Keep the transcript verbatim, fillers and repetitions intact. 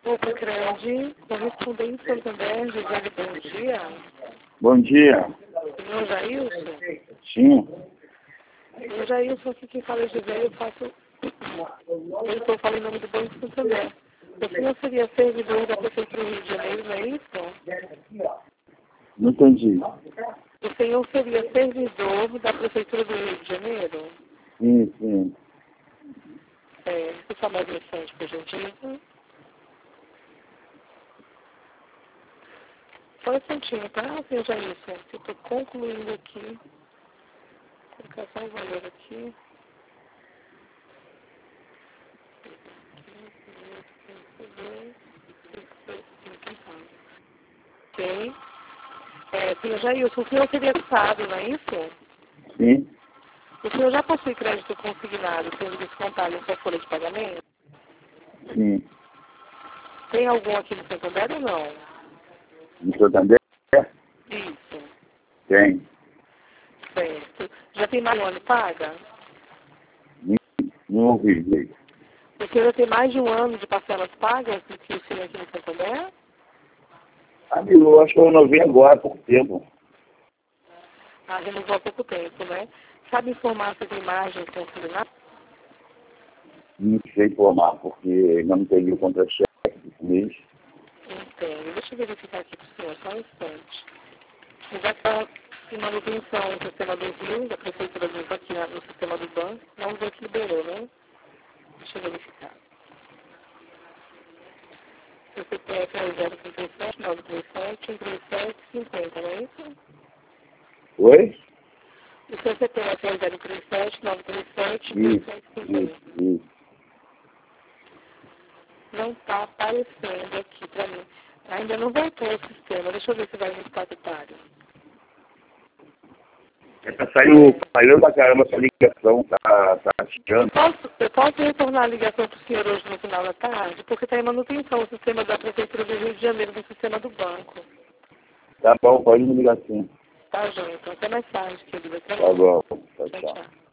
Opa, Crede, correspondente Santander, José, bom dia. Bom dia. Senhor Jailson? Sim. Senhor Jailson, aqui quem fala é José, eu faço... Eu estou falando em nome do Banco Santander. O senhor seria servidor da Prefeitura do Rio de Janeiro, não é isso? Não entendi. O senhor seria servidor da Prefeitura do Rio de Janeiro? Sim, sim. É, por favor, mais recente, por gentileza. Só um instantinho, tá, senhor Jailson? Eu estou concluindo aqui. Vou colocar só um valor aqui. Ok. É, senhor Jailson, o senhor seria sábio, não é isso? Sim. O senhor já possui crédito consignado, sendo descontado em sua folha de pagamento? Sim. Tem algum aqui no Santander ou não? No Santander? Isso. Tem. Certo. Já tem mais de um ano paga? Não, não ouvi. O senhor já tem mais de um ano de parcelas pagas do que o senhor aqui no Santander? Amigo, eu acho que eu renovei agora, há pouco tempo. Ah, renovou há pouco tempo, né? Sabe informar se tem margem consignada? Não sei informar, porque ainda não peguei o contra-cheque desse mês. Entendo. Deixa eu verificar aqui para o senhor, só um instante. Já está em manutenção no sistema do Rio, da Prefeitura do Rio, aqui no sistema do banco. Vamos ver que liberou, né? Deixa eu verificar. O C P F é zero trinta e sete, nove três sete, um três sete, cinquenta, não é isso? Oi? O seu C P F é zero três sete, nove três sete, um três Isso, sete, cinquenta. isso, isso. Não está aparecendo aqui para mim. Ainda não voltou o sistema. Deixa eu ver se vai no estatutário. Tá saindo, saindo pra caramba essa ligação, tá, tá Eu chiando. posso, eu posso retornar a ligação para o senhor hoje no final da tarde? Porque está em manutenção o sistema da Prefeitura do Rio de Janeiro do sistema do banco. Tá bom, pode me ligar sim. Tá, João? Então até mais tarde, querido. Até Tá logo. bom, tchau, Tchau, tchau. tchau.